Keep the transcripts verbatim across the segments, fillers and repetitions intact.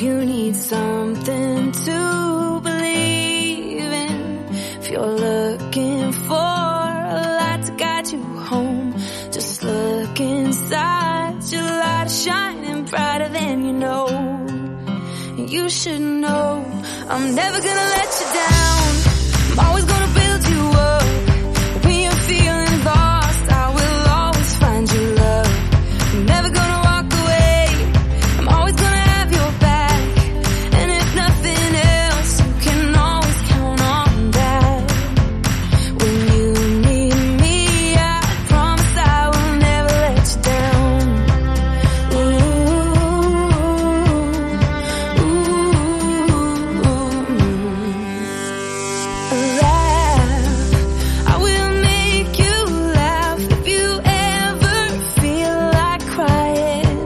If you need something to believe in, if you're looking for a light to guide you home, just look inside. Your light is shining brighter than you know. And you should know I'm never gonna let you down. I'm always gonna build you up. When you're feeling lost, I will always find you love. I'm never gonna walk away. I'm always gonna have your back. And if nothing else, you can always count on that. When you need me, I promise I will never let you down. Ooh, ooh, laugh. I will make you laugh if you ever feel like crying.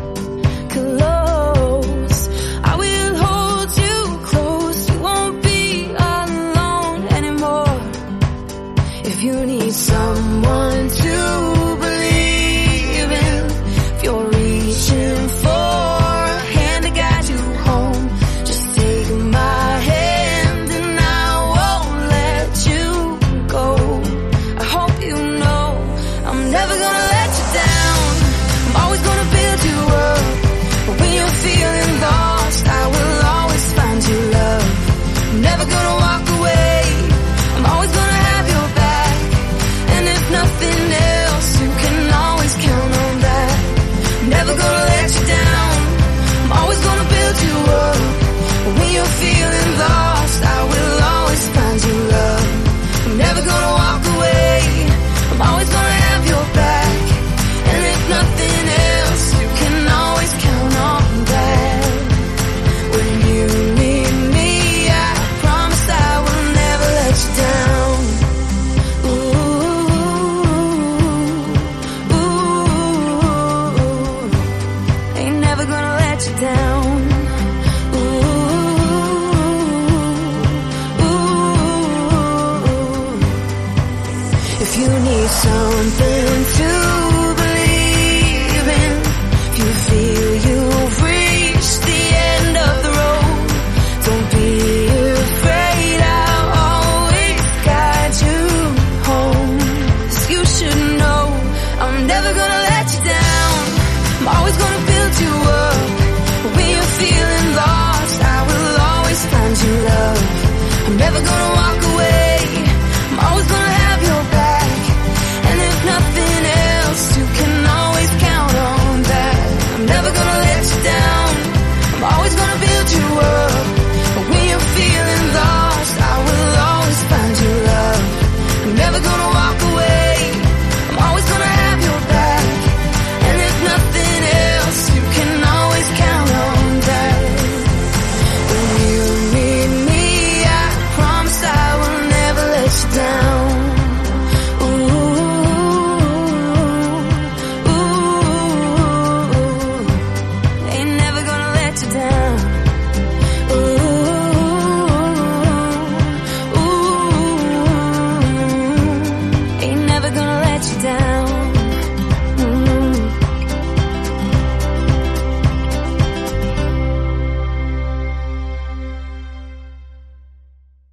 Close, I will hold you close. You won't be alone anymore. If you need someone to believe in, if you're reaching for a hand to guide you home, just take my hand and I won't let you go. I hope you know I'm never gonna let you down. I'm always gonna build you up. But when you're feeling lost, I will always find you love. I'm never gonna walk away. I'm always gonna have your back. And if nothing else, you can always count on that. I'm never gonna let you down.